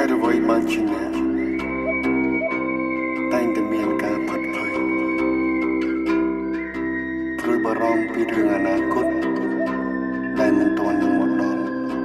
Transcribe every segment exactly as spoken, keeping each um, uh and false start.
hãy đối với ban chỉ nè tayแต่មានការផិតភ័យព្រួយបារម្ភពីរឿងអនាគតដែលមិនទាន់នឹងមកដល់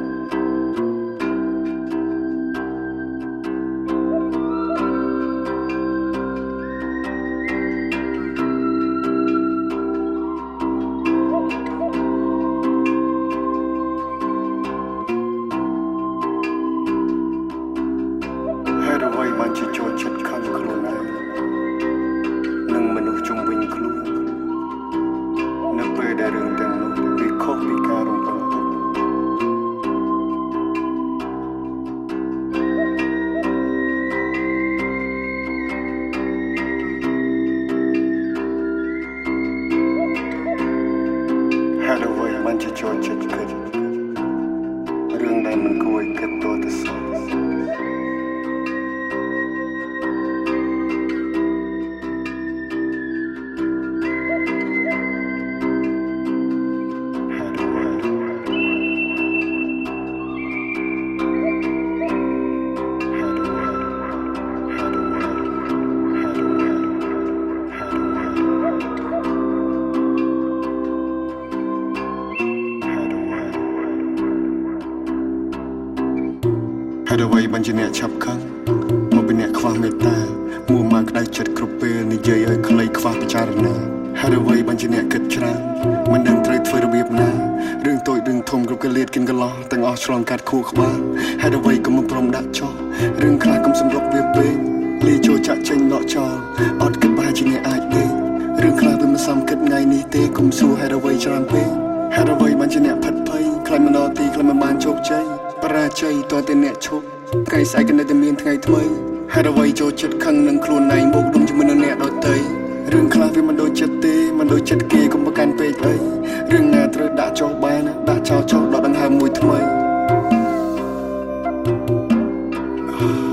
បានជាចូលចិត្តខឹងខ្លួនឯងនិងមនុស្សជុំវិញខ្លួននៅពេលដែលរឿងទាំងនោះវាខុសពីការរំពឹងទុកហេតុអ្វីបានជាចូលចិត្តគិតរឿងដែលមិនគួរឲ្យគិតតទៅសោះហេតុអ្វីបានជាអ្នកឆាប់ខឹងមកពីអ្នកខ្វះមេត្តាមួមកក្តៅចិត្តគ្រប់ពេលនិយាយឲ្យខ្លីខ្វះពិចារណាហេតុអ្វីបានជាអ្នកគិតច្រើនមិនដឹងត្រូវធ្វើរបៀបណារឿងតូចរឿងធំគ្រប់កលៀតគិនកន្លោះទាំងអស់ឆ្លងកាត់ខួរក្បាលហេតុអ្វីក៏មិនព្រមដាក់ចោលរឿងខ្លះកុំសម្រុកវាពេកលាចូលចាក់ចេញដកចោលអត់គិតប្រហែលជាអ្នកអាចទេរឿងខ្លះវាមិនសមគិតថ្ងៃនេះទេកុំសួរហេតុអ្វីច្រើនពេកហេតុអ្វីបានជាអ្នកផិតភ័យខ្លាចមិនដល់ទីខ្លាចមិនបានជោគជ័យបរាជ័យតើតែអ្នកឈប់ថ្ងៃស្អែកក៏នៅតែមានថ្ងៃថ្មីហេតុអ្វីចូលចិត្តខឹងនឹងខ្លួនឯងបូកដុំជាមួយនឹងអ្នកដទៃរឿងខ្លះវាមិនដូចចិត្តទេមិនដូចចិត្តគេកុំប្រកាន់ពេកអីរឿងណាត្រូវដាក់ចោលបានដាក់ចោលចោលដល់ដង្ហើមមួយថ្មី